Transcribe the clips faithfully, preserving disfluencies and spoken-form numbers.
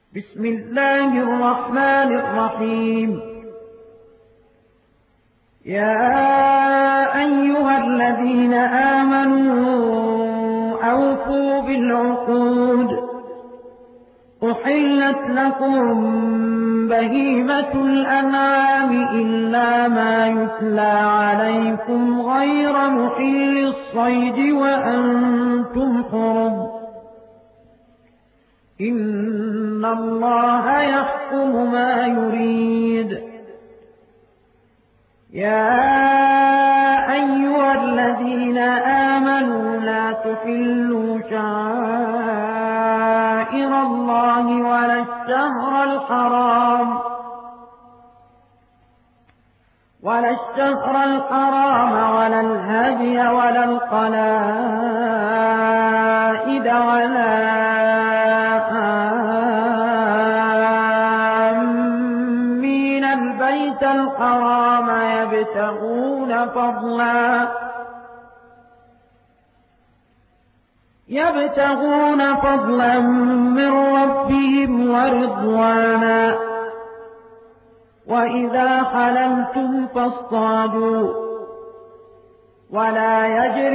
بسم الله الرحمن الرحيم. يا أيها الذين آمنوا أوفوا بالعقود، أحلت لكم بهيمة الأنعام إلا ما يتلى عليكم غير محل الصيد وأنتم حرم، إن الله يحكم ما يريد. يا أيها الذين آمنوا لا تحلوا شعائر الله ولا الشهر الحرام ولا الشهر الحرام ولا الهدي ولا القلائد ولا آمين البيت الحرام يبتغون فضلا يبتغون فضلا من ربهم ورضوانا، وإذا حللتم فاصطادوا، ولا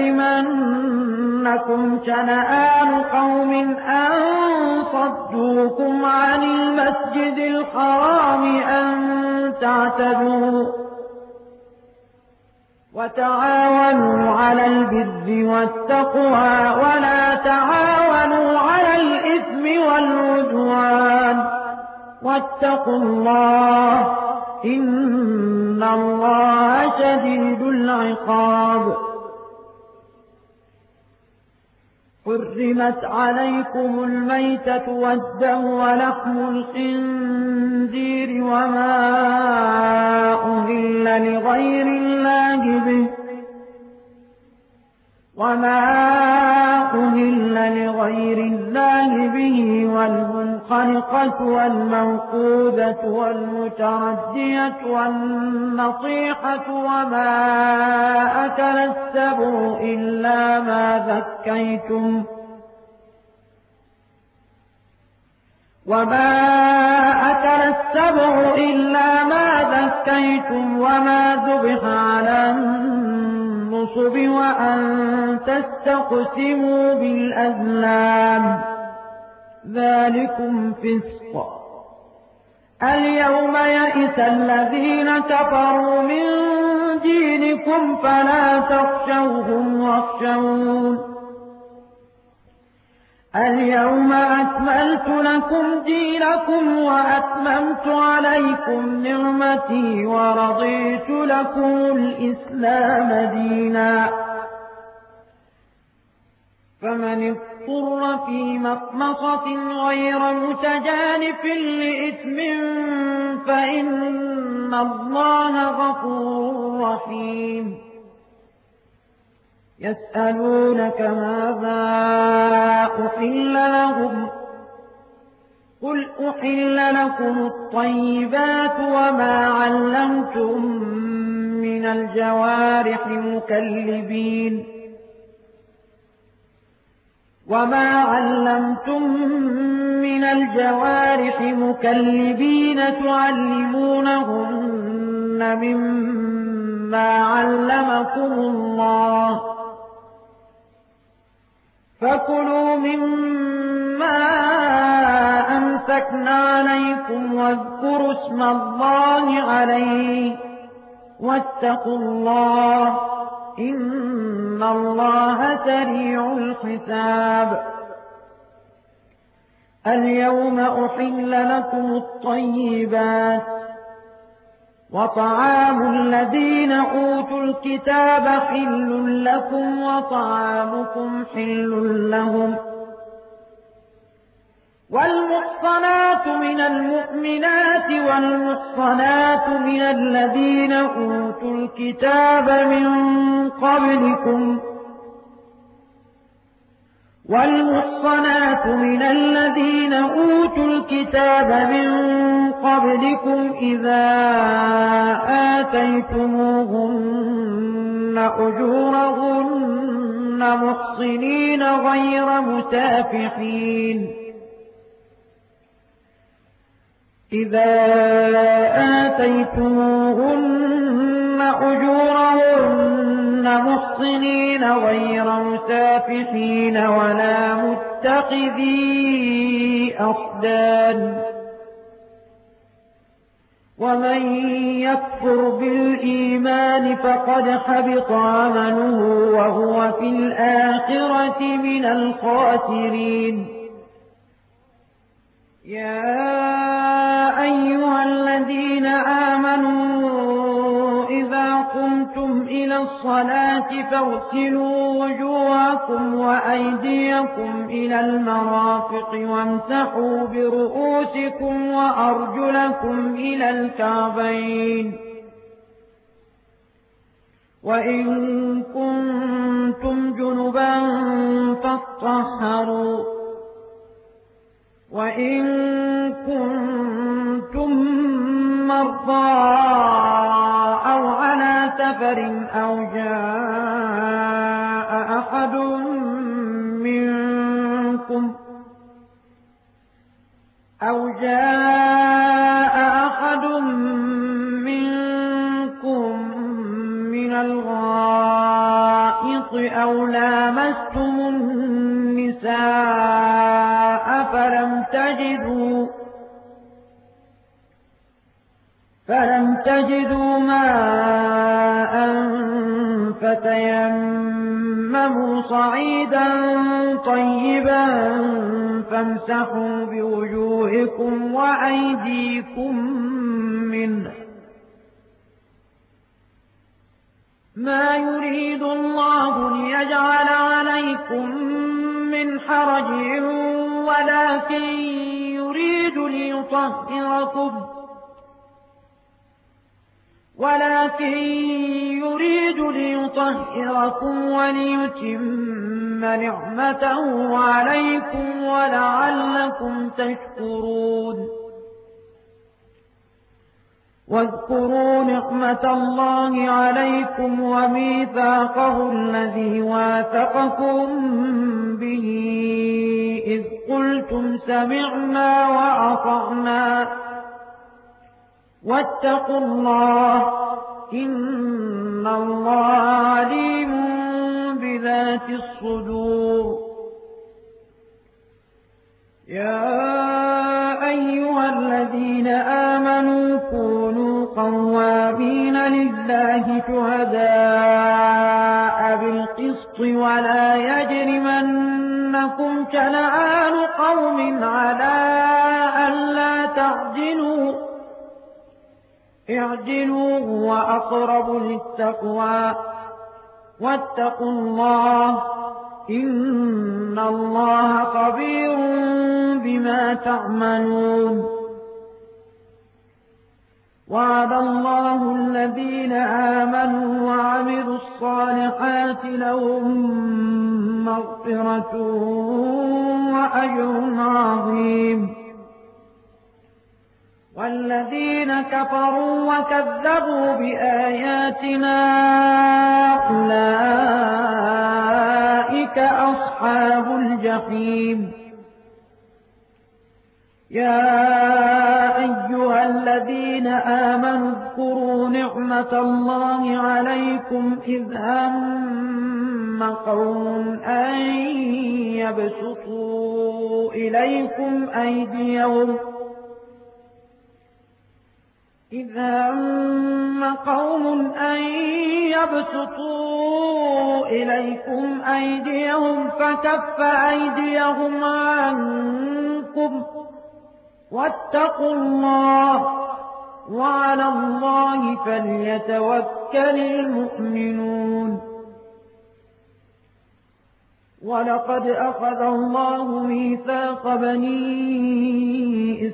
يجرمنكم شنآن قوم أن صدوكم عن المسجد الحرام أن تعتدوا، وتعاونوا على البر والتقوى ولا تعاونوا على الإثم والعدوان، واتقوا الله إن الله شديد العقاب. حرمت عليكم الميتة والدم ولحم الخنزير وما أهل لغير الله به وما أهل لغير الله به والمنخنقة والموقوذة والمتردية والنطيحة وما أكل السبع إلا ما ذكيتم وما أكل السبع إلا ما ذكيتم وما ذبح على النصب وأن تستقسموا بالأزلام، ذلكم فسق. اليوم يئس الذين كفروا من دينكم فلا تخشوهم واخشون، اليوم أكملت لكم دينكم وأتممت عليكم نعمتي ورضيت لكم الإسلام دينا. فمن اضطر في مخمصة غير متجانف لإثم فإن الله غفور رحيم. يسألونك ماذا أحل لهم قل أحل لكم الطيبات وما علمتم من الجوارح مكلبين وما علمتم من الجوارح مكلبين تعلمونهن مما علمكم الله، فكلوا مما أمسكنا عليكم واذكروا اسم الله عليه واتقوا الله إن الله سريع الحساب. اليوم أحل لكم الطيبات وطعام الذين أوتوا الكتاب حل لكم وطعامكم حل لهم، والمحصنات من المؤمنات والمحصنات من الذين أوتوا الكتاب من قبلكم والمحصنات من الذين أوتوا الكتاب من قبلكم إذا آتيتموهن أجورهن محصنين غير مسافحين إذا آتيتموهن أجورهن محصنين غير مسافحين ولا متخذي أخدان ومن يكفر بالإيمان فقد حبط عمله وهو في الآخرة من الخاسرين. يا أيها الذين آمنوا إذا قمتم إلى الصلاة فاغسلوا وجوهكم وأيديكم إلى المرافق وامسحوا برؤوسكم وأرجلكم إلى الكعبين وإن كنتم جنبا فاطهروا وإن كنتم مرضى أو على سفر أو جاء أحد منكم أو جاء أحد منكم من الغائط أو لامستم النساء فلم تجدوا فلم تجدوا ماء فتيمموا صعيدا طيبا فامسحوا بوجوهكم وأيديكم منه ما يريد الله ليجعل عليكم من حرج ولكن يريد ليطهركم ولكن يريد ليطهركم وليتم نعمته عليكم ولعلكم تشكرون. واذكروا نعمة الله عليكم وميثاقه الذي واثقكم به إذ قلتم سمعنا وأطعنا واتقوا الله إن الله عليم بذات الصدور. يا أيها الذين آمنوا كونوا قوامين لله شهداء بالقسط ولا يجرمنكم شنآن قوم على ألا تعدلوا اعدلوا هو أقرب للتقوى واتقوا الله إن الله خبير بما تعملون. وعد الله الذين آمنوا وعملوا الصالحات لهم مغفرة وأجر عظيم. والذين كفروا وكذبوا بآياتنا أولئك أصحاب الجحيم. يا أيها الذين آمنوا اذكروا نعمة الله عليكم إذ هم قوم أن يبسطوا إليكم أيديهم إذ هم قوم أن يبسطوا إليكم أيديهم فكف أيديهم عنكم واتقوا الله وعلى الله فليتوكل المؤمنون. ولقد أخذ الله ميثاق بني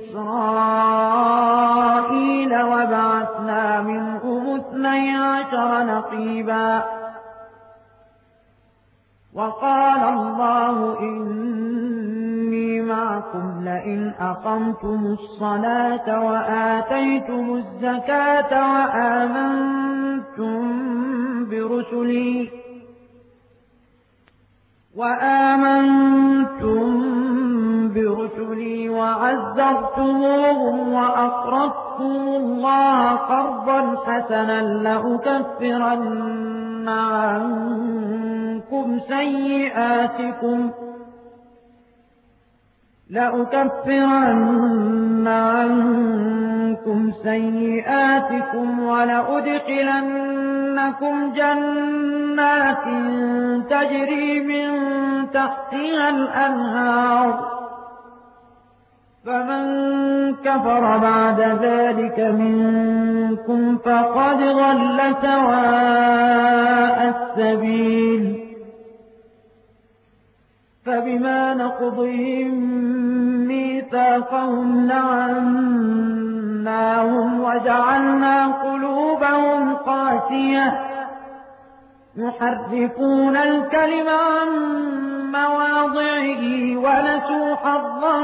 إسرائيل وبعثنا منهم اثني عشر نقيبا وقال الله إني معكم لئن أقمتم الصلاة وآتيتم الزكاة وآمنتم برسلي وآمنتم برسلي وعزرتموهم وأقرضتم الله قرضا حسنا لأكفرن عنكم سيئاتكم لأكفرن عنكم سيئاتكم ولأدخلنكم جنات تجري من تحتها الأنهار فمن كفر بعد ذلك منكم فقد ضل سواء السبيل فبما نقضهم ميثاقهم لعناهم وجعلنا قلوبهم قاسية يحرفون الكلم عن مواضعه ونسوا حظا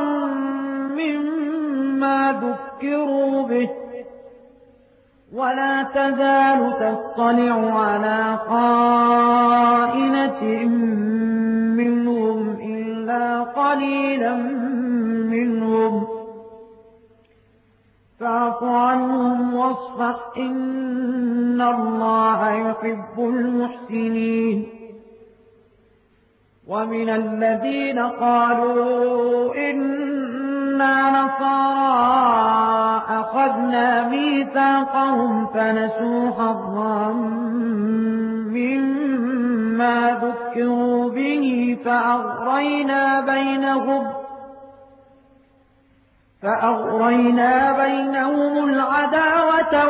مما ذكروا به ولا تزال تطلع على خائنة منهم إلا قليلا منهم فاعف عنهم واصفح إن الله يحب المحسنين ومن الذين قالوا إنا نصارى أخذنا ميثاقهم فنسوا حظا مما ذكروا به فأغرينا بينهم فأغرينا بينهم العداوة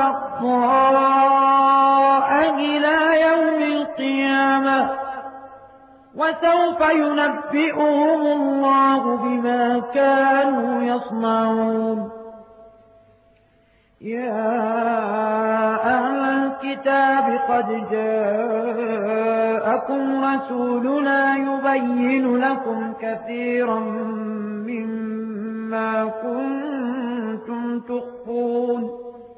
والبغضاء إلى يوم القيامة وسوف ينبئهم الله بما كانوا يصنعون يا أهل الكتاب قد جاءكم رسولنا يبين لكم كثيرا مما كنتم تخفون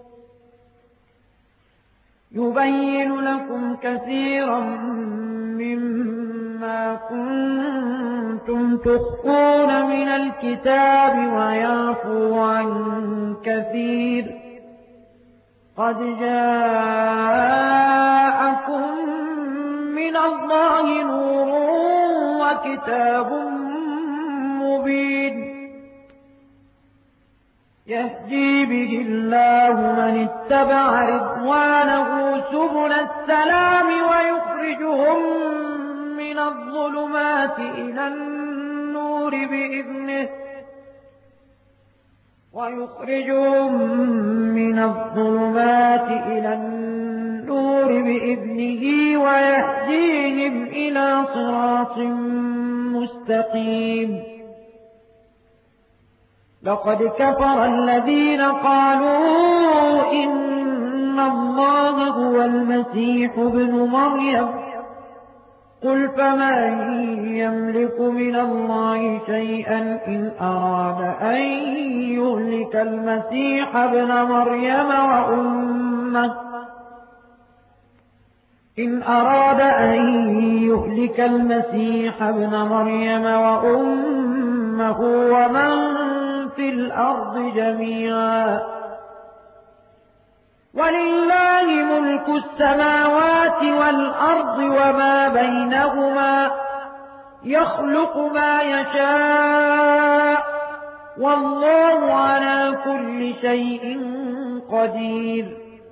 يبين لكم كثيرا مما كنتم تخفون من الكتاب ويعفو عن كثير قد جاءكم من الله نور وكتاب مبين يهدي به الله من اتبع رضوانه سبل السلام ويخرجهم من الظلمات إلى النور بإذنه ويخرجهم من الظلمات إلى النور بإذنه ويهديهم إلى صراط مستقيم لقد كفر الذين قالوا إن الله هو المسيح ابن مريم قل فمن يملك من الله شيئا إن أراد أن يهلك المسيح ابن مريم وأمه إن أراد أن يهلك المسيح ابن مريم وأمه ومن في الأرض جميعا ولله ملك السماوات والأرض وما بينهما يخلق ما يشاء والله على كل شيء قدير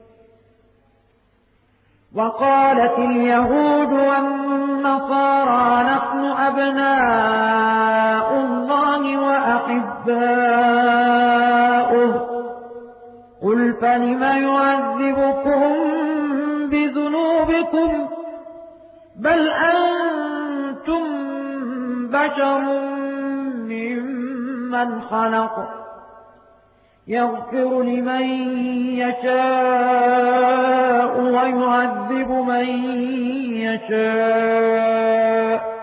وقالت اليهود والنصارى نحن أبناء الله وأحباؤه قل فلم يعذبكم بذنوبكم بل أنتم بشر ممن خلق يغفر لمن يشاء ويعذب من يشاء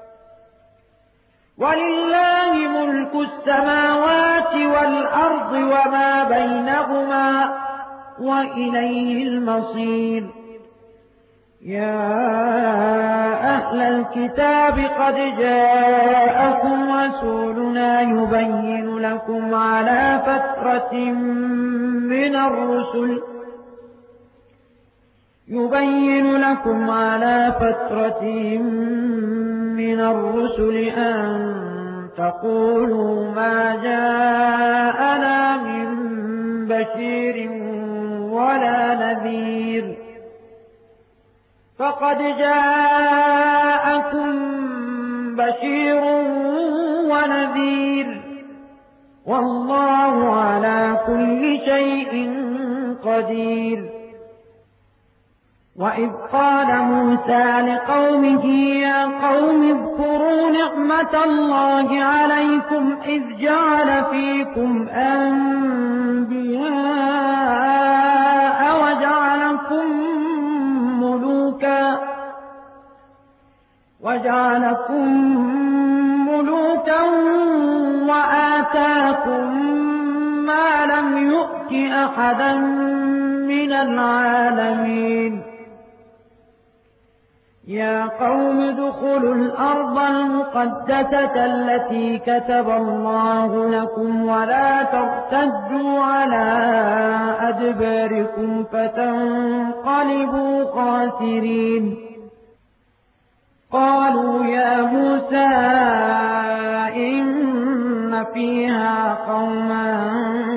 ولله ملك السماوات والأرض وما بينهما وإليه المصير يا أهل الكتاب قد جاءكم رسولنا يبين لكم على فترة من الرسل يبين لكم على فترة من الرسل أن تقولوا ما جاءنا من بشير ولا نذير فقد جاءكم بشير ونذير والله على كل شيء قدير. وإذ قال موسى لقومه يا قوم اذكروا نعمة الله عليكم إذ جعل فيكم أنبياء وجعلكم ملوكا وجعلكم ملوكا وآتاكم ما لم يؤت أحدا من العالمين. يا قوم ادخلوا الأرض المقدسة التي كتب الله لكم ولا ترتدوا على أدباركم فتنقلبوا خاسرين. قالوا يا موسى إن فيها قوما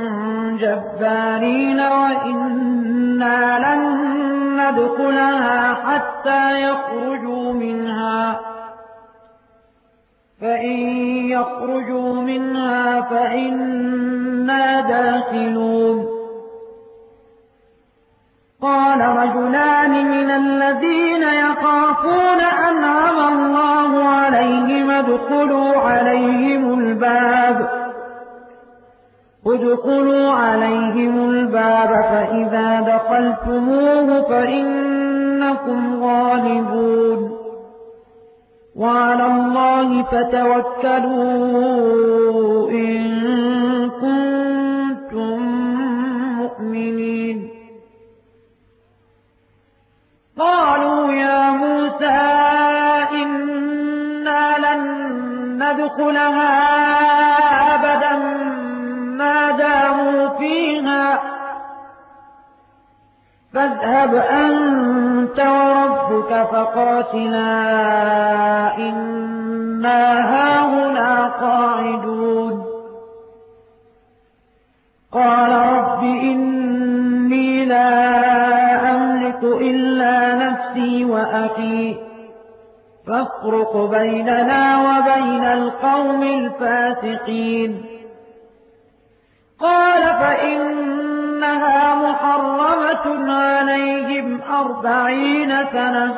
جبارين وإنا لن ندخلها حتى يخرجوا منها فإن يخرجوا منها فإنا داخلون. قال رجلان من الذين يخافون أنعم الله عليهم ادخلوا عليهم الباب ادخلوا عليهم الباب فإذا دخلتموه فإنكم غالبون وعلى الله فتوكلوا إن كنتم مؤمنين. قالوا يا موسى إنا لن ندخلها أبدا ما داموا فيها فاذهب أنت وربك فقاتلا إنا هاهنا قاعدون. قال رب إني لا أملك إلا نفسي وأخي فافرق بيننا وبين القوم الفاسقين. قال فإنها محرمة عليهم أربعين سنة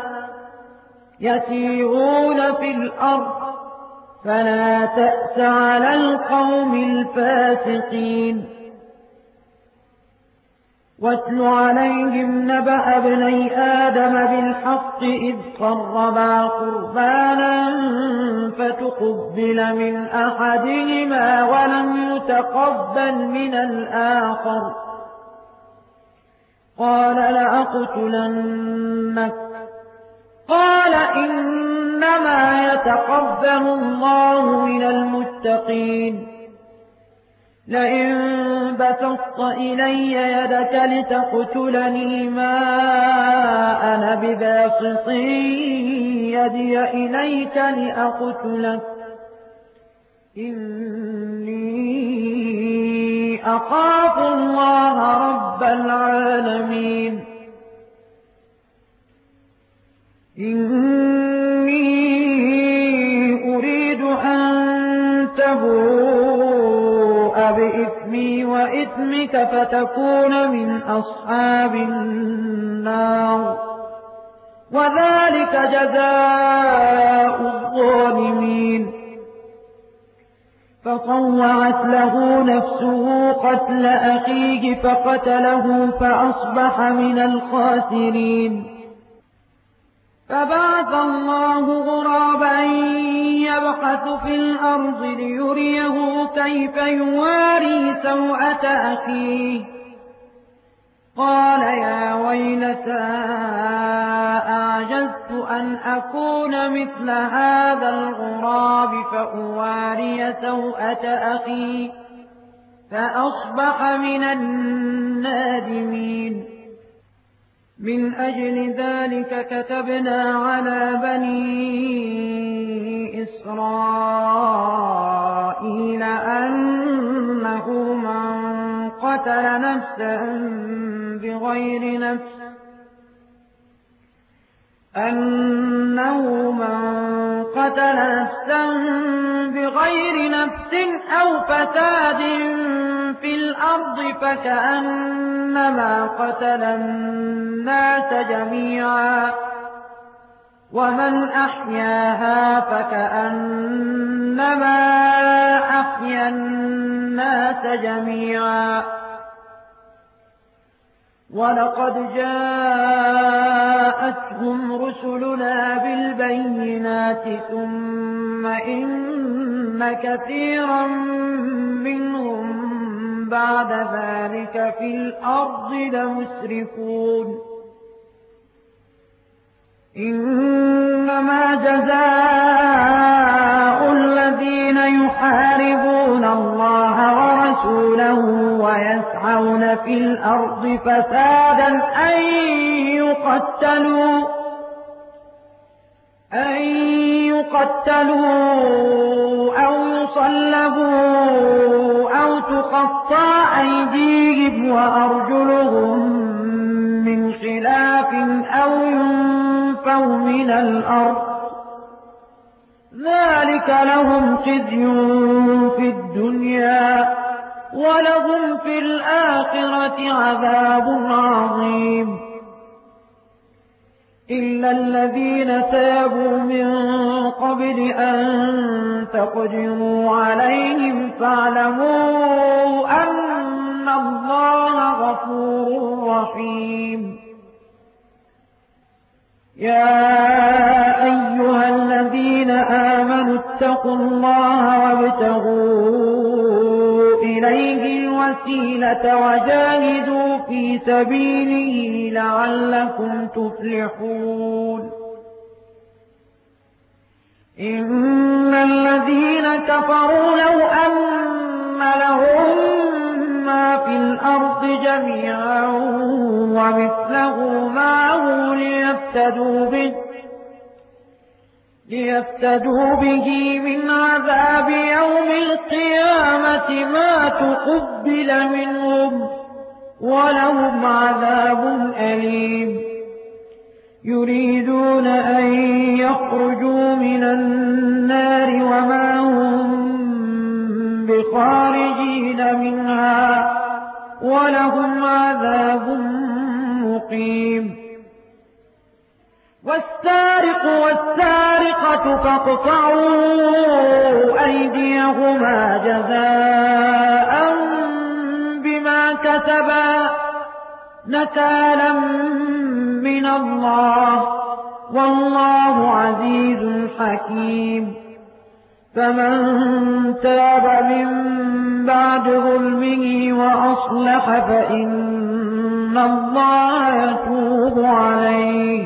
يسيرون في الأرض فلا تأس على القوم الفاسقين. واتل عليهم نبأ ابني آدم بالحق إذ قربا قربانا فتقبل من أحدهما ولم يتقبل من الآخر قال لأقتلنك قال إنما يتقبل الله من المتقين. لئن بسطت إلي يدك لتقتلني ما أنا بباسط يدي إليك لأقتلك إني أخاف الله رب العالمين. إني أريد أن تبوء بإثمي وإثمك فتكون من أصحاب النار وذلك جزاء الظالمين. فطوعت له نفسه قتل أخيه فقتله فأصبح من الخاسرين. فبعث الله غرابا يبحث في الأرض ليريه كيف يواري سوءة أخيه قال يا ويلتى أعجزت أن أكون مثل هذا الغراب فأواري سوءة أخي فأصبح من النادمين. من أجل ذلك كتبنا على بني إسرائيل أنه من قتل نفسا بغير نفس أنه من قتل نفسا بغير نفس أو فساد في الأرض فكأنما قتل الناس جميعا ومن أحياها فكأنما أحيا الناس جميعا. ولقد جاءتهم رسلنا بالبينات ثم إن كثيرا منهم بعد ذلك في الأرض لمسرفون. إنما جزاء الذين يحاربون الله ورسوله ويسعون في الأرض فسادا أن يقتلوا أن يقتلوا أو يصلبوا أو تقطع أيديهم وأرجلهم من خلاف أو ينفوا من الأرض ذلك لهم خزي في الدنيا ولهم في الآخرة عذاب عظيم. إلا الذين تابوا من قبل أن تقدروا عليهم فاعلموا أن الله غفور رحيم. يا أيها الذين آمنوا اتقوا الله وابتغوا إليه الوسيلة وجاهدوا في سبيله لعلكم تفلحون. إن الذين كفروا لو أن لهم ما في الأرض جميعا ومثله معه ليفتدوا به ليفتدوا به من عذاب يوم القيامة ما تقبل منهم ولهم عذاب أليم. يريدون أن يخرجوا من النار وما هم بخارجين منها ولهم عذاب مقيم. والسارق والسارقة فاقطعوا أيديهما جزاء بما كسبا نكالا من الله والله عزيز حكيم. فمن تاب من بعد ظلمه وأصلح فإن الله يتوب عليه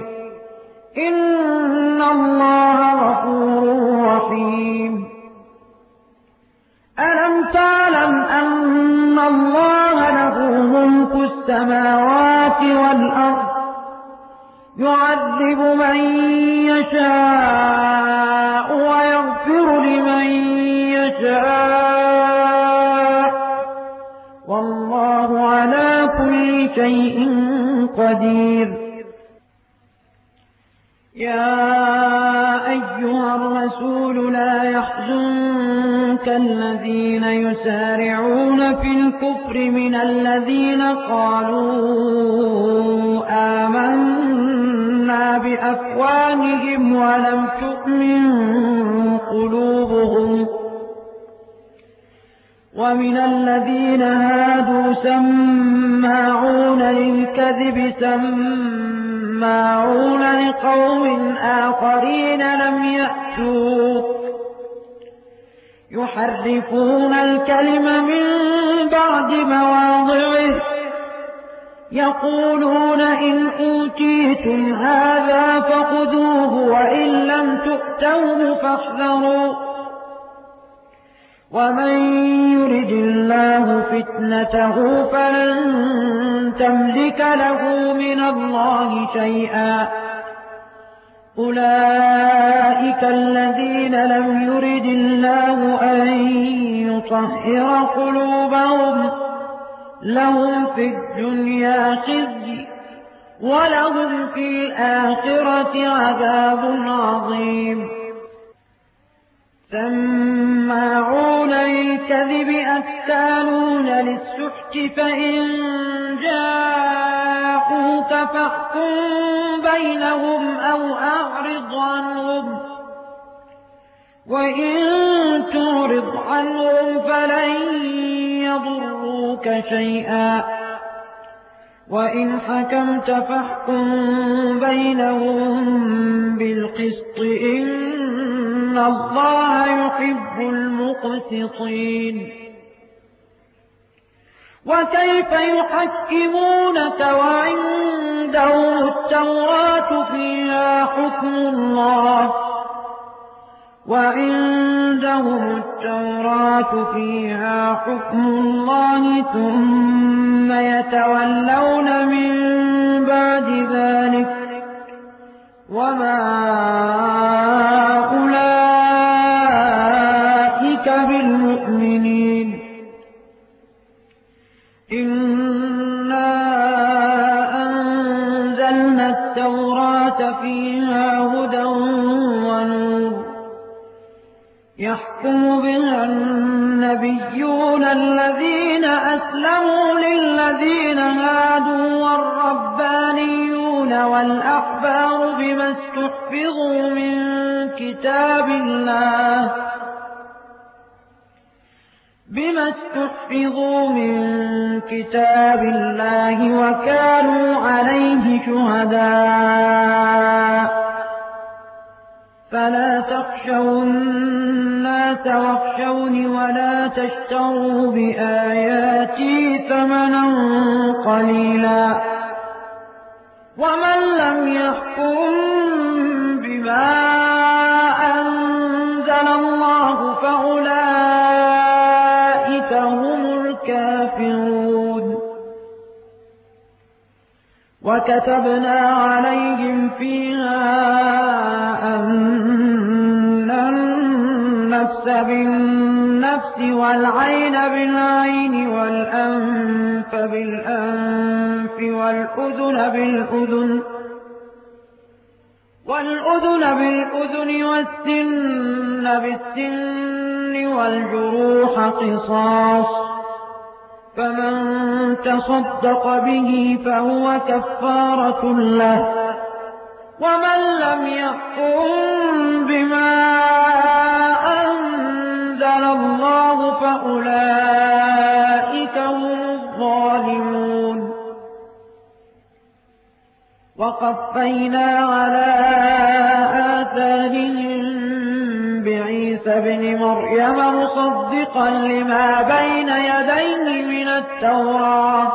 إن الله غفور رحيم. ألم تعلم أن الله له ملك السماوات والأرض يعذب من يشاء ويغفر لمن يشاء والله على كل شيء قدير. يا أيها الرسول لا يحزنك الذين يسارعون في الكفر من الذين قالوا آمنا بأفواههم ولم تؤمن قلوبهم ومن الذين هادوا سماعون للكذب سماعون لقوم آخرين لم يأتوك يحرفون الكلم من بعد مواضعه يقولون إن أوتيتم هذا فخذوه وإن لم تؤتوه فاحذروا ومن يرد الله فتنته فلن تملك له من الله شيئا أولئك الذين لم يرد الله أن يطهر قلوبهم لهم في الدنيا خزي ولهم في الآخرة عذاب عظيم سماعون للكذب أكالون للسحت فإن جاءوك فاحكم بينهم أو أعرض عنهم وإن تعرض عنهم فلن يضروك شيئا وإن حكمت فاحكم بينهم بالقسط إن الله يحب المقسطين وكيف يحكمونك وعندهم التوراة فيها حكم الله وعندهم التوراة فيها حكم الله ثم يتولون من بعد ذلك وما أولئك بالمؤمنين إنا أنزلنا التوراة فيها هدى ونور يحكم بها النبيون الذين أسلموا للذين هادوا والربانيون والأحبار بما استحفظوا من كتاب الله بما استحفظوا من كتاب الله وكانوا عليه شهداء فلا تخشوا الناس واخشوني ولا تشتروا بآياتي ثمنا قليلا ومن لم يحكم بما أنزل الله فأولئك هم الكافرون وكتبنا عليهم فيها أن النفس بالنفس والعين بالعين والأنف بالأنف والأذن بالأذن والأذن بالأذن والسن بالسن والجروح قصاص فمن تصدق به فهو كفارة له ومن لم يحكم بما أنزل الله فأولئك هم الظالمون وقفينا على آثارهم بعيسى ابن مريم مصدقا لما بين يديه من التوراة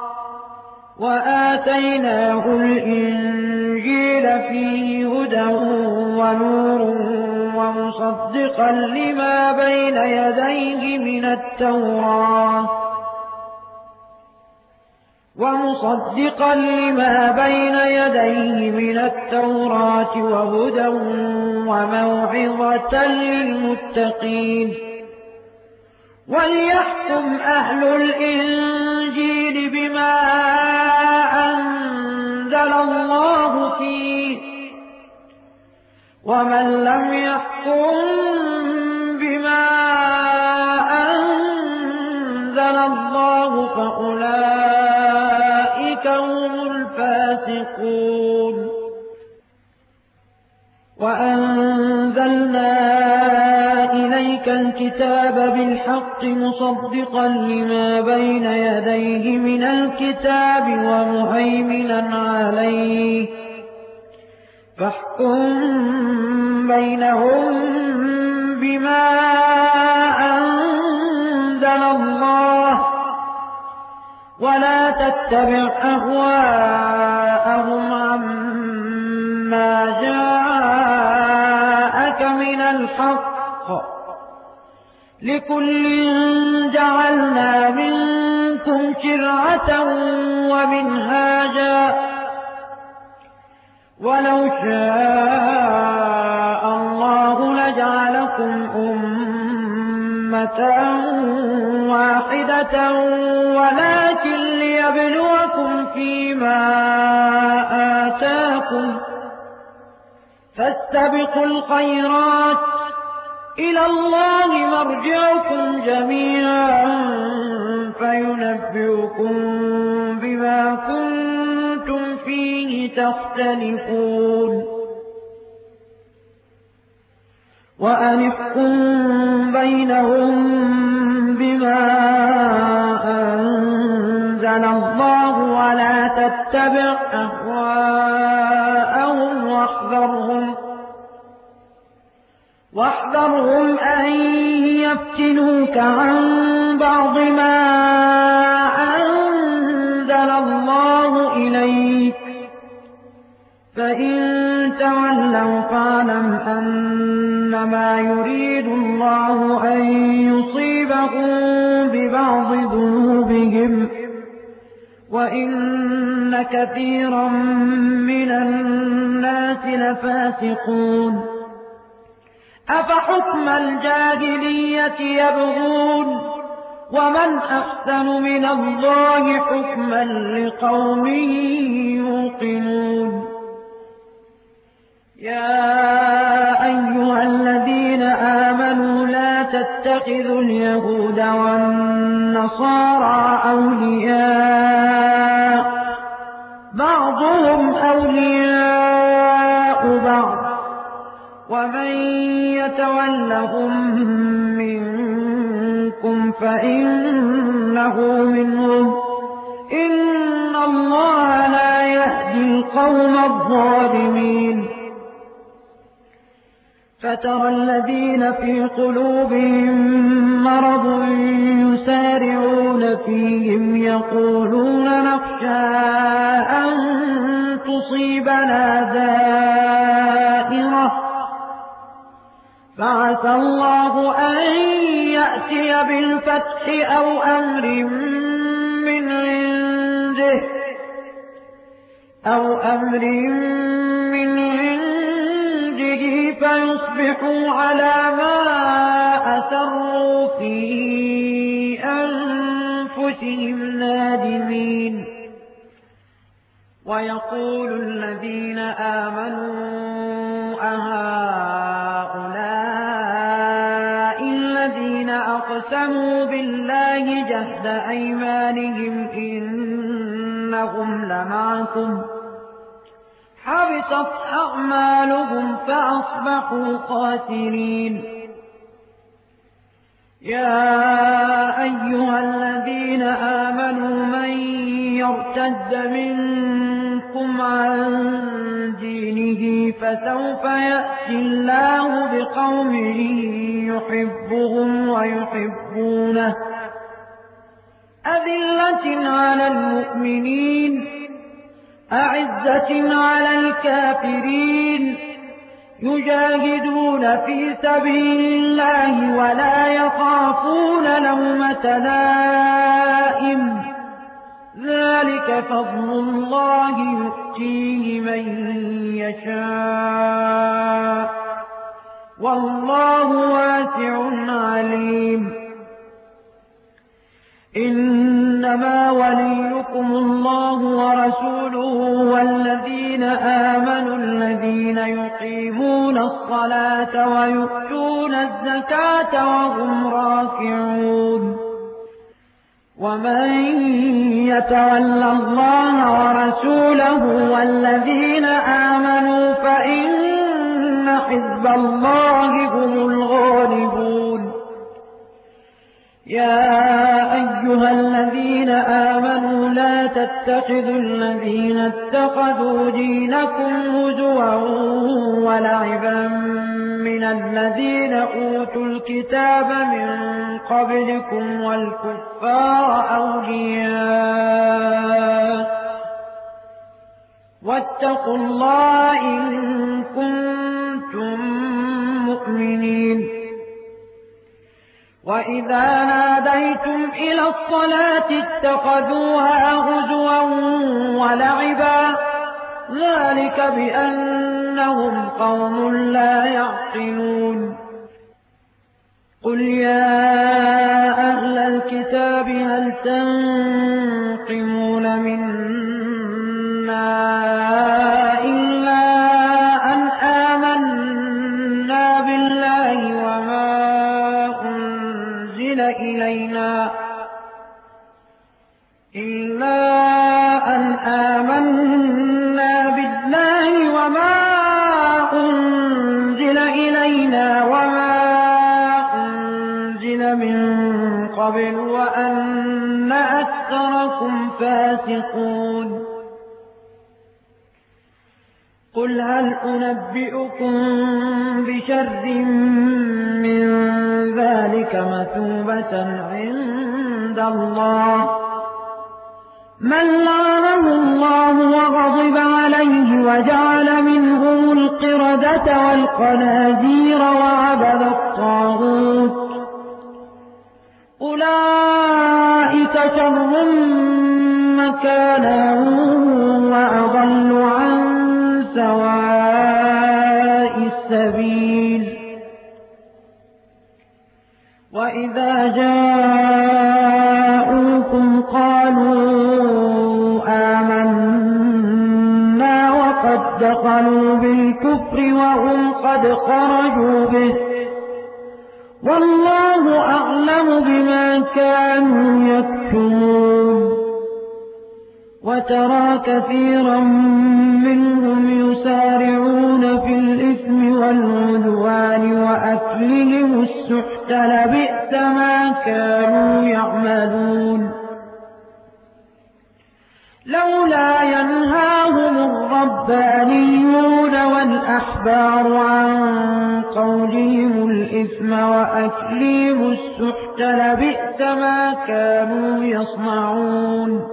وآتيناه الإنجيل فيه هدى ونور ومصدقا لما بين يديه من التوراة ومصدقا لما بين يديه من التوراة وهدى وموعظة للمتقين وليحكم أهل الإنجيل بما أنزل الله فيه ومن لم يحكم بما أنزل الله فأولئك هم الفاسقون وأنزلنا إليك الكتاب بالحق مصدقا لما بين يديه من الكتاب ومهيمنا عليه فاحكم بينهم بما أنزل الله ولا تتبع أهواءهم عما جاءك من الحق، لكل جعلنا منكم شرعة ومنهاجا، ولو شاء الله لجعلكم أمة واحدة ولكن ليبلوكم فيما آتاكم، فاستبقوا الخيرات، إلى الله مرجعكم جميعا فينبئكم بما كنتم فيه تختلفون. وأن احكم بينهم بما أنزل الله ولا تتبع أهواءهم واحذرهم واحذرهم أن يفتنوك عن بعض ما أنزل الله إليك، فإن تولوا فاعلم أنما يريد الله أن يصيبهم ببعض ذنوبهم، وإن كثيرا من الناس لفاسقون. أفحكم الجاهلية يبغون ومن أحسن من الله حكما لقوم يوقنون. يا أيها الذين آمنوا لا تتخذوا اليهود والنصارى أولياء بعضهم أولياء بعض ومن يتولهم منكم فإنه منهم، إن الله لا يهدي القوم الظالمين. فترى الذين في قلوبهم مرض يسارعون فيهم يقولون نخشى أن تصيبنا دائرة، فعسى الله أن يأتي بالفتح أو أمر من عنده أو أمر من عنده فيصبحوا على ما أسروا في أنفسهم نادمين. ويقول الذين آمنوا أهؤلاء الذين أقسموا بالله جهد أيمانهم إنهم لمعكم حبطت أعمالهم فأصبحوا خاسرين. يا أيها الذين آمنوا من يرتد منكم عن دينه فسوف يأتي الله بقوم يحبهم ويحبونه أذلة على المؤمنين أعزة على الكافرين يجاهدون في سبيل الله ولا يخافون لومة لائم، ذلك فضل الله يؤتيه من يشاء والله واسع عليم. إنما وليكم الله ورسوله والذين آمنوا الذين يقيمون الصلاة ويؤتون الزكاة وهم راكعون. ومن يتول الله ورسوله والذين آمنوا فإن حزب الله هم الغالبون. يا أيها الذين آمنوا لا تتخذوا الذين اتخذوا دينكم هزوا ولعبا من الذين أوتوا الكتاب من قبلكم والكفار أولياء واتقوا الله إن كنتم مؤمنين وإذا ناديتم إلى الصلاة اتخذوها هزوا ولعبا ذلك بأنهم قوم لا يعقلون قل يا أهل الكتاب هل تنقمون منا إلا أن آمنا بالله وما أنزل إلينا إلا أن آمنا بالله وما أنزل إلينا وما أنزل من قبل وأن أكثركم فاسقون قل هل أنبئكم بشر من ذلك مثوبة عند الله من لعنه الله وغضب عليه وجعل منهم القردة والخنازير وعبد الطاغوت أولئك شر مكانا وأضل عن سواء السبيل وإذا جاءوكم قالوا آمنا وقد دخلوا بالكفر وهم قد خرجوا به والله أعلم بما كانوا يكتمون وترى كثيرا منهم يسارعون في الإثم والعدوان وأكلهم السحت لبئس ما كانوا يعملون لولا ينهاهم الربانيون والأحبار عن قولهم الإثم وأكلهم السحت لبئس ما كانوا يصنعون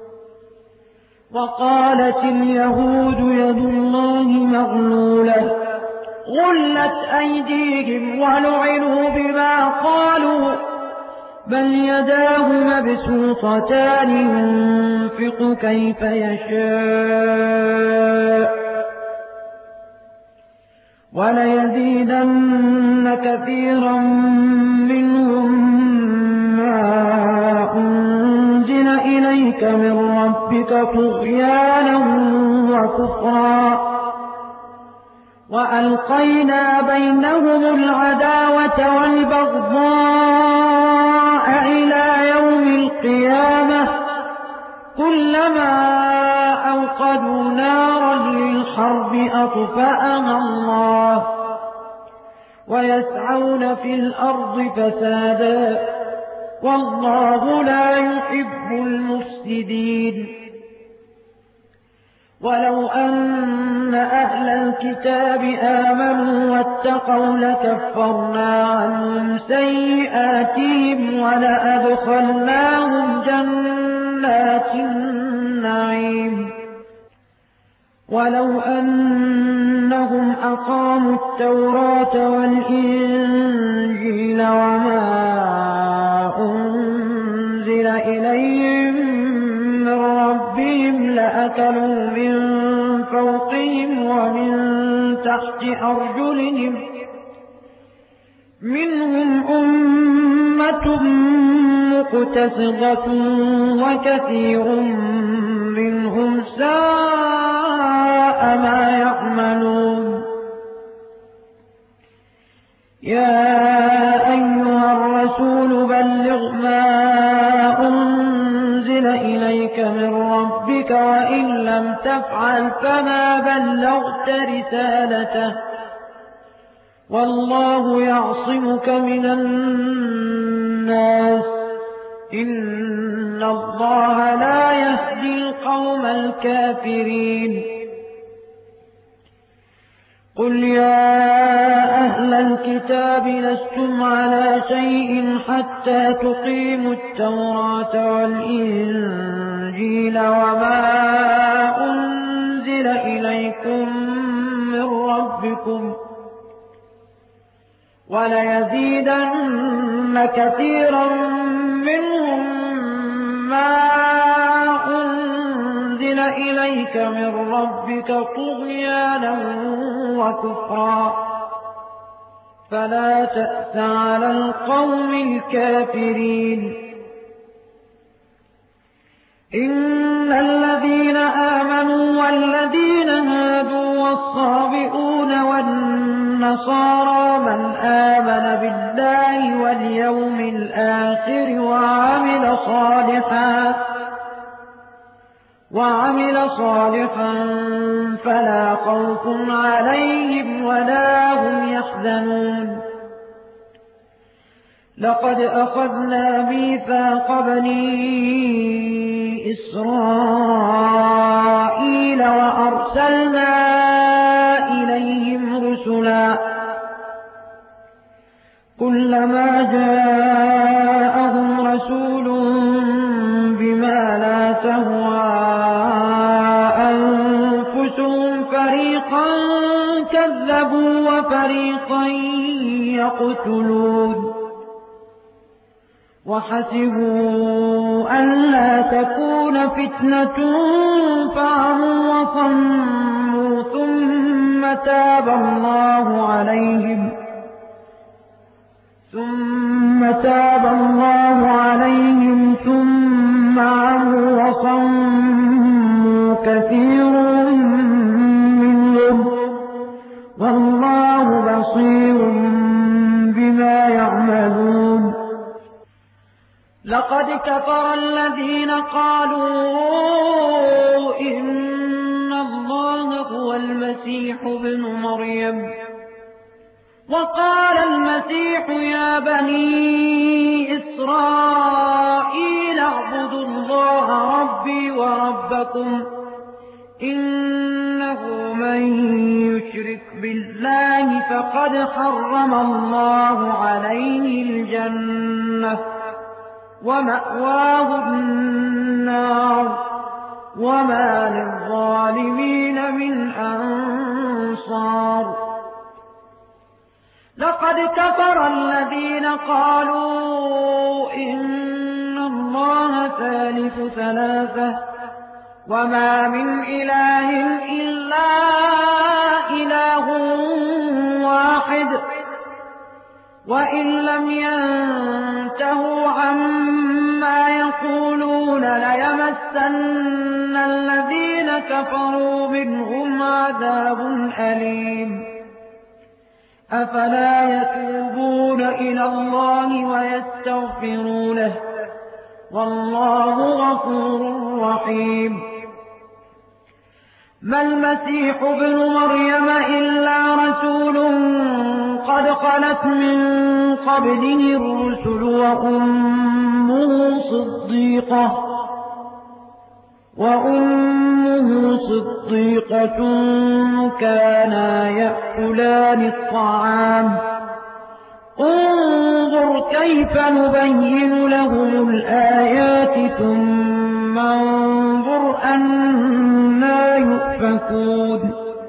وقالت اليهود يد الله مغلولة غلت أيديهم ولعنوا بما قالوا بل يداه مبسوطتان ينفق كيف يشاء وليزيدن كثيرا منهم ما أنزل إليك من ربك طغيانا وكفرا وألقينا بينهم العداوة والبغضاء إلى يوم القيامة كلما أوقدوا نارا للحرب أطفأها الله ويسعون في الأرض فسادا والله لا يحب المفسدين ولو أن أهل الكتاب آمنوا واتقوا لكفرنا عنهم سيئاتهم ولأدخلناهم جنات النعيم ولو أنهم أقاموا التوراة والإنجيل وما أنزل إليهم من ربهم لأكلوا من فوقهم ومن تحت أرجلهم منهم أمة مقتصدة وكثير منهم ساء ما يعملون يا أيها الرسول بلغ ما أنزل إليك من ربك وإن لم تفعل فما بلغت رسالته والله يعصمك من الناس إن الله لا يهدي القوم الكافرين قل يا أهل الكتاب لستم على شيء حتى تقيموا التوراة والإنجيل وما أنزل إليكم وليزيدن كثيرا منهم ما أنزل إليك من ربك طغيانا وكفرا فلا تأس على القوم الكافرين إن الذين آمنوا والذين هادوا والصابئون والنصارى من آمن بالله واليوم الآخر وعمل صالحا وعمل صالحا فلا خوف عليهم ولا هم يحزنون لقد أخذنا ميثاق بني إسرائيل وأرسلنا إليهم رسلا كلما جاءهم رسول بما لا تهوى أنفسهم فريقا كذبوا وفريقا يقتلون وحسبوا ألا تكون فتنة فعموا وصموا ثم تاب الله عليهم ثم تاب الله عليهم ثم عموا وصموا كثير منهم والله بصير بما يعملون لقد كفر الذين قالوا إن الله هو المسيح ابن مريم وقال المسيح يا بني إسرائيل اعبدوا الله ربي وربكم إنه من يشرك بالله فقد حرم الله عليه الجنة ومأواه النار وما للظالمين من أنصار لقد كفر الذين قالوا إن الله ثالث ثلاثة وما من إله إلا إله واحد وإن لم ينتهوا عما يقولون ليمسن الذين كفروا منهم عذاب أليم أفلا يتوبون إلى الله ويستغفرونه والله غفور رحيم ما المسيح ابن مريم إلا رسول قد خلت من قبله الرسل وأمه صديقة وأمه صديقة كانا يأكلان الطعام انظر كيف نبين لهم الآيات ثم انظر أنا يؤفكون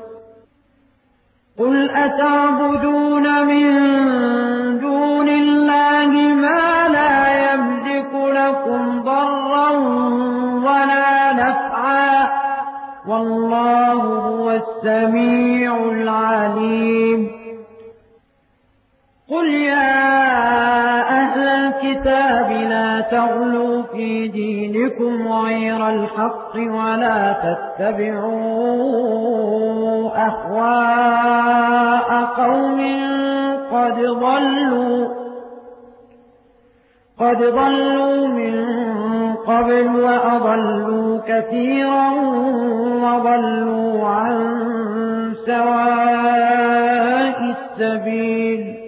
قل أتعبدون من دون الله ما لا يملك لكم ضرا ولا نفعا والله هو السميع العليم قل يا أهل الكتاب لا تغلوا في دينكم غير الحق ولا تتبعوا أهواء قوم قد ضلوا قد ضلوا من قبل وأضلوا كثيرا وضلوا عن سواء السبيل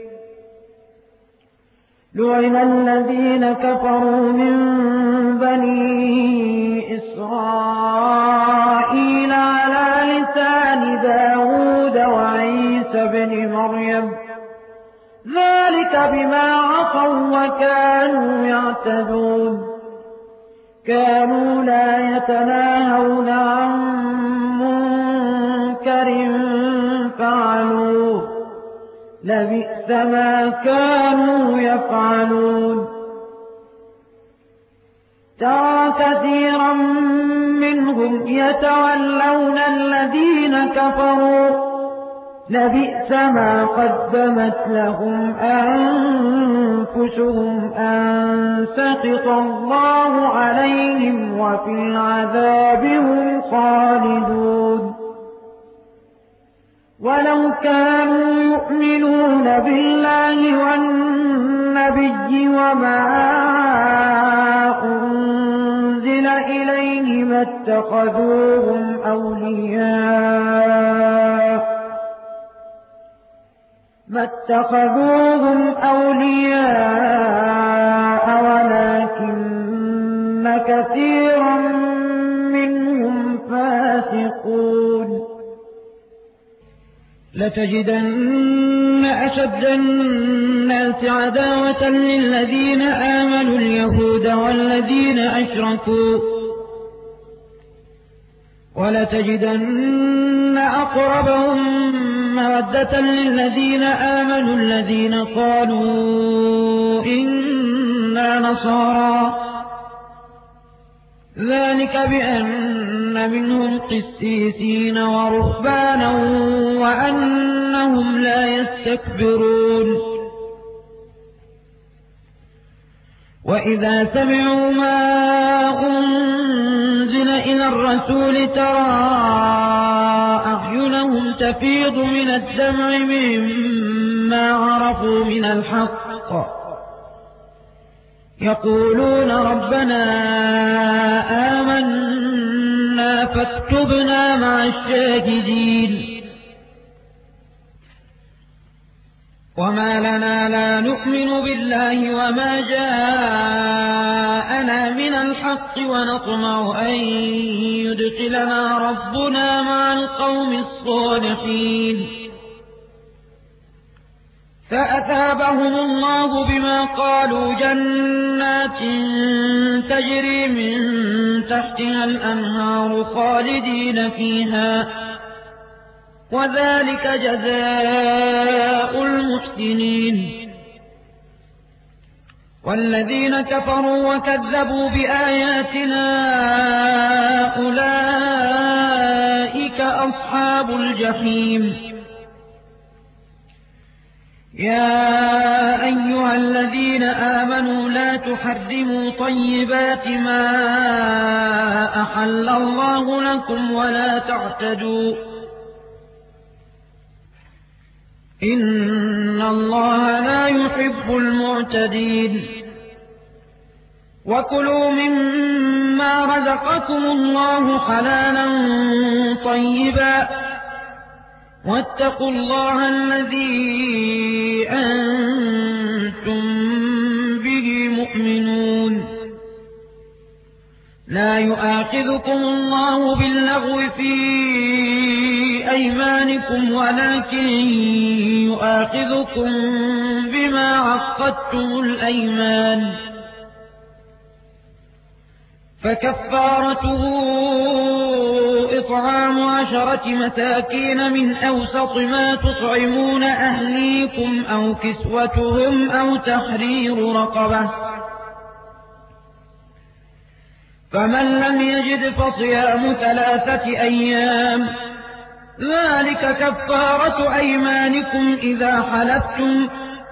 لعن الذين كفروا من بني إسرائيل على لسان داود وعيسى بن مريم ذلك بما عصوا وكانوا يعتدون كانوا لا يتناهون عن منكر فعلوه لبئس لبئس ما كانوا يفعلون ترى كثيرا منهم يتولون الذين كفروا لبئس ما قدمت لهم أنفسهم أن سخط الله عليهم وفي العذاب هم خالدون ولو كانوا يؤمنون بالله والنبي وما أنزل إليه ما اتخذوهم أولياء ما اتخذوهم أولياء ولكن كثيرا منهم فاسقون لتجدن أشد الناس عداوة للذين آمنوا اليهود والذين أشركوا ولتجدن أقربهم مودة للذين آمنوا الذين قالوا إنا نصارى ذلك بأن منهم قسيسين ورهبانا وأنهم لا يستكبرون وإذا سمعوا ما أنزل إلى الرسول ترى أعينهم تفيض من الدمع مما عرفوا من الحق يقولون ربنا آمنا فاكتبنا مع الشاهدين وما لنا لا نؤمن بالله وما جاءنا من الحق ونطمع أن يدخلنا ربنا مع القوم الصالحين فأثابهم الله بما قالوا جنات تجري من تحتها الأنهار خالدين فيها وذلك جزاء المحسنين والذين كفروا وكذبوا بآياتنا أولئك أصحاب الجحيم يا أيها الذين آمنوا لا تحرموا طيبات ما أحل الله لكم ولا تعتدوا إن الله لا يحب المعتدين وكلوا مما رزقكم الله حلالا طيبا واتقوا الله الذي أنتم به مؤمنون لا يؤاخذكم الله باللغو في أيمانكم ولكن يؤاخذكم بما عقدتم الأيمان فكفارته إطعام عشرة مساكين من أوسط ما تطعمون أهليكم أو كسوتهم أو تحرير رقبة فمن لم يجد فصيام ثلاثة أيام ذلك كفارة أيمانكم إذا حلفتم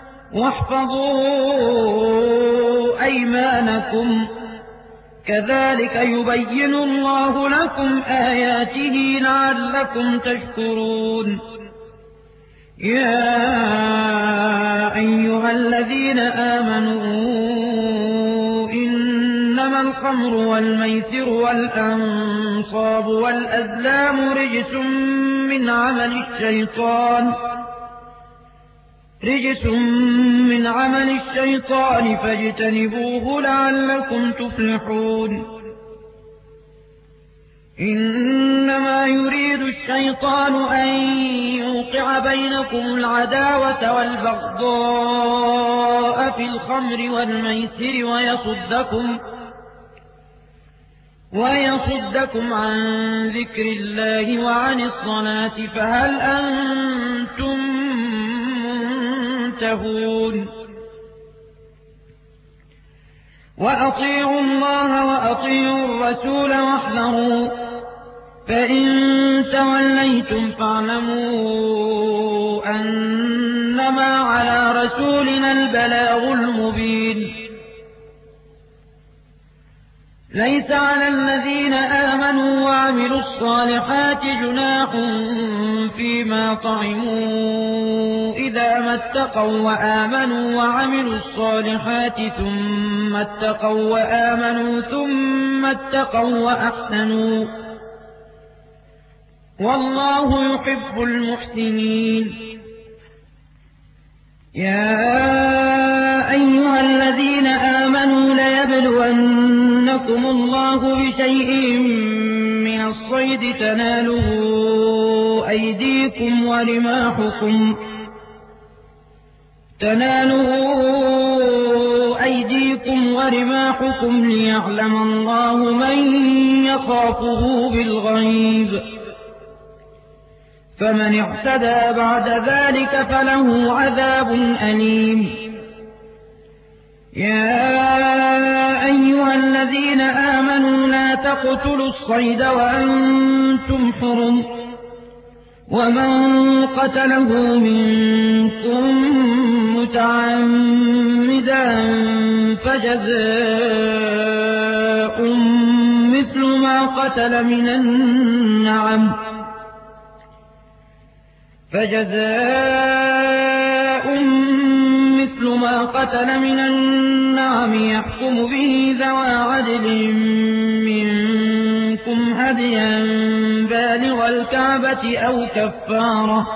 واحفظوا أيمانكم كذلك يبين الله لكم آياته لعلكم تشكرون يا أيها الذين آمنوا إنما الخمر والميسر والأنصاب والأزلام رجس من عمل الشيطان رجس من عمل الشيطان فاجتنبوه لعلكم تفلحون إنما يريد الشيطان أن يوقع بينكم العداوة والبغضاء في الخمر والميسر ويصدكم ويصدكم عن ذكر الله وعن الصلاة فهل أنتم ينتهون وأطيعوا الله وأطيعوا الرسول واحذروا فإن توليتم فاعلموا أنما على رسولنا البلاغ المبين ليس على الذين آمنوا وعملوا الصالحات جناح فيما طعموا إذا ما اتقوا وآمنوا وعملوا الصالحات ثم اتقوا وآمنوا ثم اتقوا وأحسنوا والله يحب المحسنين يا أيها الذين آمنوا ليبلونكم الله بشيء من الصيد تناله أيديكم ورماحكم تناله أيديكم ورماحكم ليعلم الله من يخافه بالغيب فمن اعتدى بعد ذلك فله عذاب أليم يا أيها الذين آمنوا لا تقتلوا الصيد وأنتم حرم ومن قتله منكم متعمدا فجزاء مثل ما قتل من النعم فجزاء مثل ما قتل من النعم يحكم به ذوى عدل منكم هديا بالغ الكعبة أو كفارة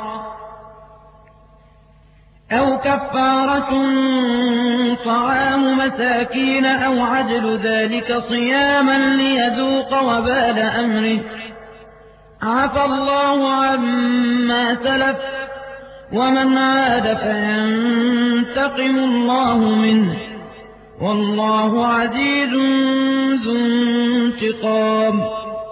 أو كفارة طعام مساكين أو عدل ذلك صياما ليذوق وبال أمره عفى الله عما سلف ومن عاد فينتقم الله منه والله عزيز ذو انتقام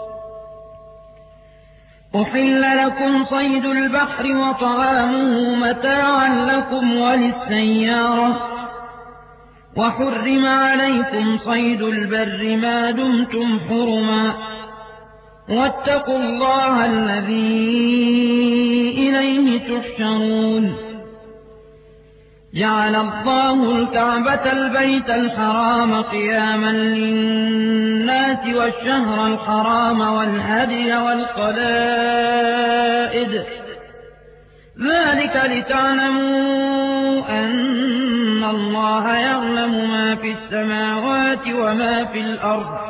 أحل لكم صيد البحر وطعامه متاعا لكم وللسيارة وحرم عليكم صيد البر ما دمتم حرما واتقوا الله الذي إليه تحشرون جعل الله الكعبة البيت الحرام قياما للناس والشهر الحرام والهدي والقلائد ذلك لتعلموا أن الله يعلم ما في السماوات وما في الأرض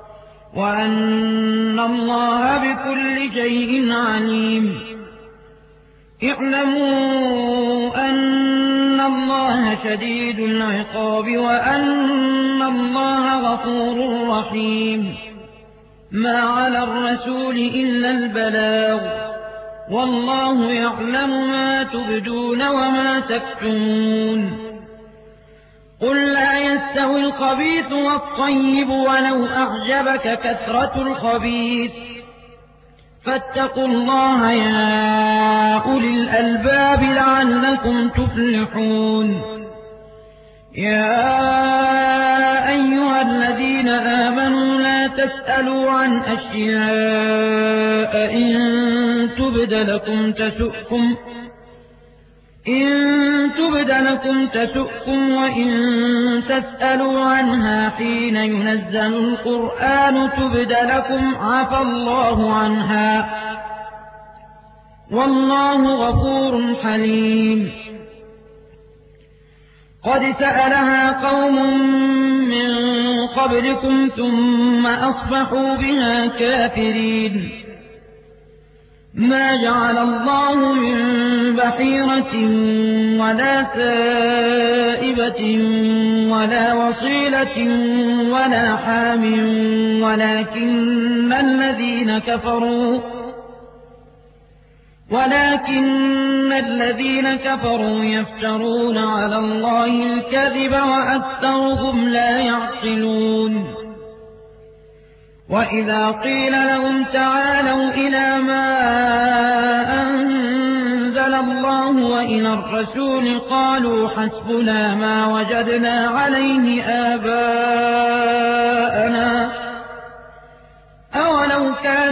وأن الله بكل شيء عليم اعلموا أن الله شديد العقاب وأن الله غفور رحيم ما على الرسول إلا البلاغ والله يعلم ما تبدون وما تكتمون قل لا يستوي الخبيث والطيب ولو أعجبك كثرة الخبيث فاتقوا الله يا أولي الألباب لعلكم تفلحون يا أيها الذين آمنوا لا تسألوا عن أشياء إن تبد لكم تسؤكم إن تبد لكم تسؤكم وإن تسألوا عنها حين ينزل القرآن تبد لكم عفى الله عنها والله غفور حليم قد سألها قوم من قبلكم ثم أصبحوا بها كافرين ما جعل الله من بحيرة ولا سائبة ولا وصيلة ولا حام ولكن الذين كفروا ولكن الذين كفروا يفترون على الله الكذب وأكثرهم لا يعقلون وإذا قيل لهم تعالوا إلى ما أنزل الله إلى الرسول قالوا حسبنا ما وجدنا عليه آباءنا أولو كان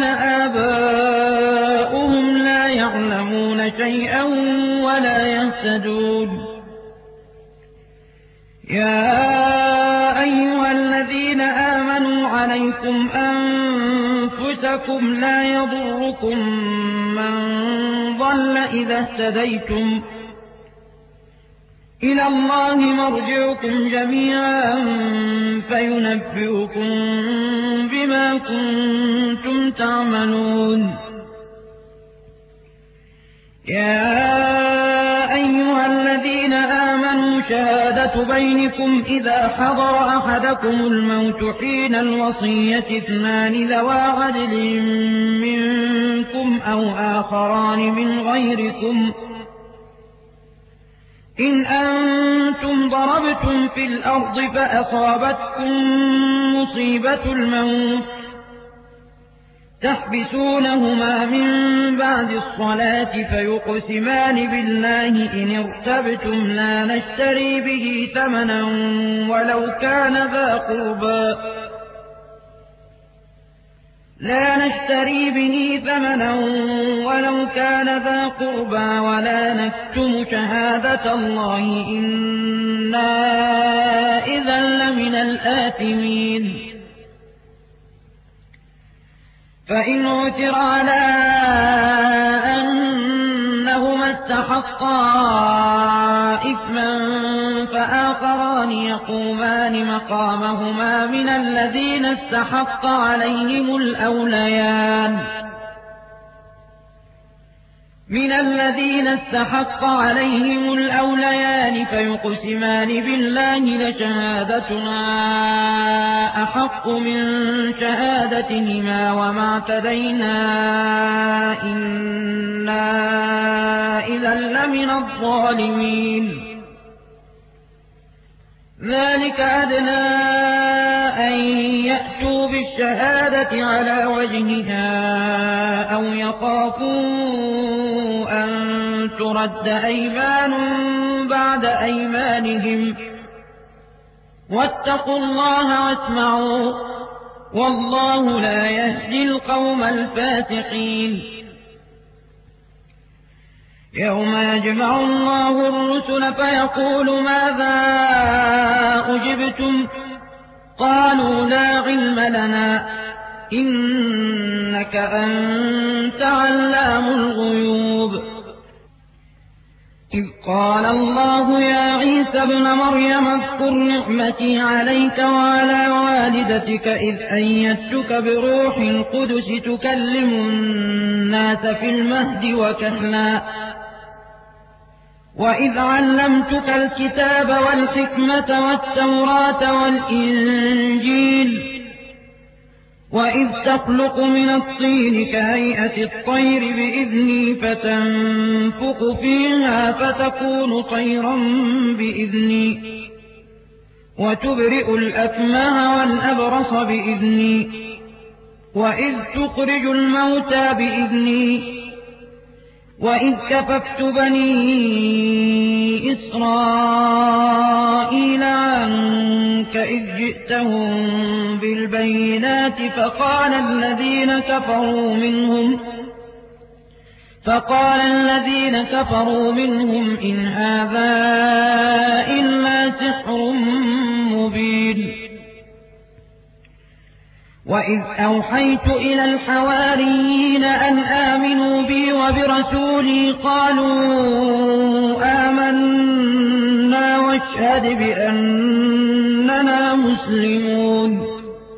آباؤهم لا يعلمون شيئا ولا يهتدون يا أيها الذين آمنوا عليكم أنفسكم لا يضركم من ضل إذا اهتديتم إلى الله مرجعكم جميعا فينبئكم بما كنتم تعملون يا أيها الذين آمنوا شهادة بينكم إذا حضر أحدكم الموت حين الوصية اثنان ذوى عدل منكم أو آخران من غيركم إن أنتم ضربتم في الأرض فأصابتكم مصيبة الموت تحبسونهما من بعد الصلاة فيقسمان بالله إن ارتبتم لا نشتري به ثمنا ولو كان ذا قربى لا نشتري به ثمنا ولو كان ذا قربى ولا نكتم شهادة الله إنا إذا لمن الآثمين فإن عثر على أنهما استحقا إثما فآخران يقومان مقامهما من الذين استحق عليهم الأوليان من الذين استحق عليهم الأوليان فيقسمان بالله لشهادتنا أحق من شهادتهما وما اعتدينا إنا إذا لمن الظالمين ذلك أدنى أن يأتوا بالشهادة على وجهها أو يخافوا أن ترد أيمان بعد أيمانهم واتقوا الله واسمعوا والله لا يهدي القوم الفاسقين يوم يجمع الله الرسل فيقول ماذا أجبتم قالوا لا علم لنا إنك أنت علام الغيوب إذ قال الله يا عيسى ابن مريم اذكر نعمتي عليك وعلى والدتك إذ أيدتك بروح القدس تكلم الناس في المهد وكهلا وإذ علمتك الكتاب والحكمة والتوراة والإنجيل وإذ تخلق من الطين كهيئة الطير بإذني فتنفخ فيها فتكون طيرا بإذني وتبرئ الأكمه والأبرص بإذني وإذ تخرج الموتى بإذني وإذ كففت بني إسرائيل عنك إذ جئتهم بالبينات فقال الذين كفروا منهم فقال الذين كفروا منهم إن هذا إلا سحر مبين وإذ أوحيت إلى الحواريين أن آمنوا بي وبرسولي قالوا آمنا واشهد بأننا مسلمون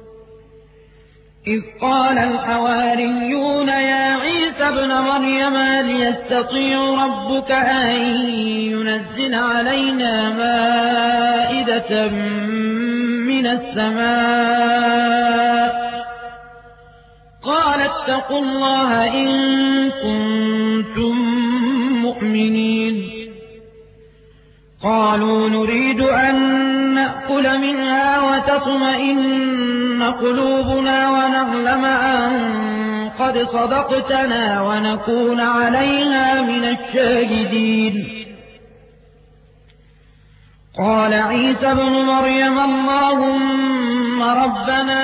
إذ قال الحواريون يا عيسى ابن مريم هل يستطيع ربك أن ينزل علينا مائدة من السماء قال اتقوا الله إن كنتم مؤمنين قالوا نريد أن نأكل منها وتطمئن قلوبنا ونعلم أن قد صدقتنا ونكون عليها من الشاهدين قال عيسى ابن مريم اللهم ربنا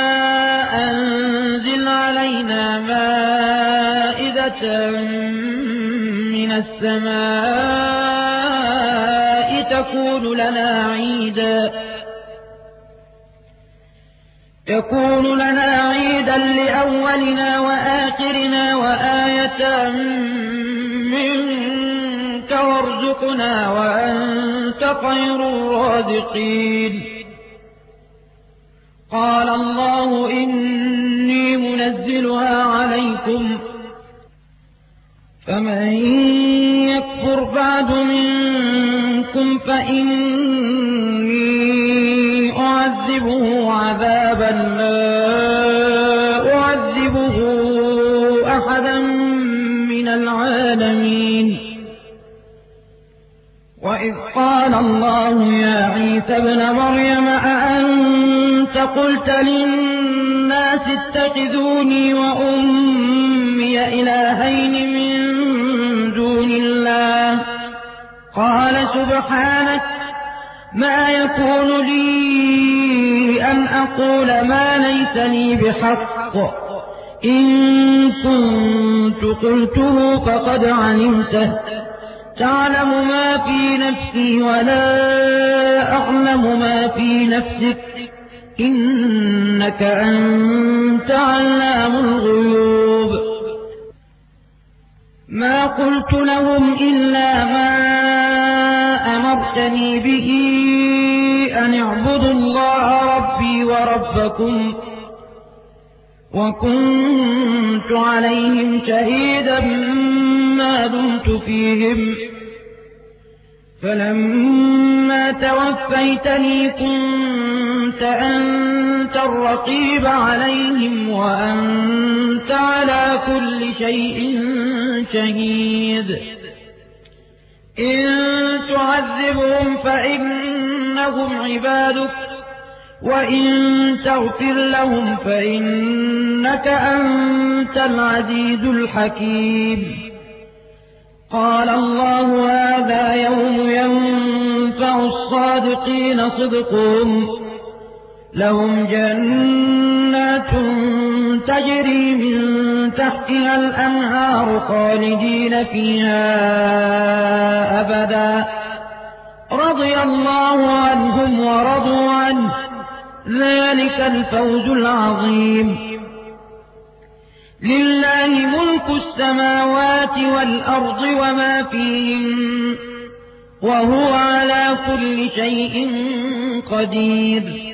أنزل علينا مائدة من السماء تكون لنا عيدا تكون لنا عيدا لأولنا وآخرنا وآية منك وارزقنا وأنت خير الرازقين قال الله إني منزلها عليكم فمن يكفر بعد منكم فإني أعذبه عذابا لا أعذبه أحدا من العالمين وإذ قال الله يا عيسى ابن مريم أأنت قلت للناس اتخذوني وأمي إلهين من دون الله قال سبحانك ما يكون لي أن أقول ما ليس لي بحق إن كنت قلته فقد علمته تعلم ما في نفسي ولا أعلم ما في نفسك إنك أنت علام الغيوب ما قلت لهم إلا ما أمرتني به أن اعبدوا الله ربي وربكم وكنت عليهم شهيدا ما دمت فيهم فلما توفيتني كنت أنت الرقيب عليهم وأنت على كل شيء شهيد إن تعذبهم فإنهم عبادك وإن تغفر لهم فإنك أنت العزيز الحكيم قال الله هذا يوم ينفع الصادقين صدقهم لهم جنات تجري من تحتها الأنهار خالدين فيها أبدا رضي الله عنهم ورضوا عنه ذلك الفوز العظيم لله ملك السماوات والأرض وما فيهن وهو على كل شيء قدير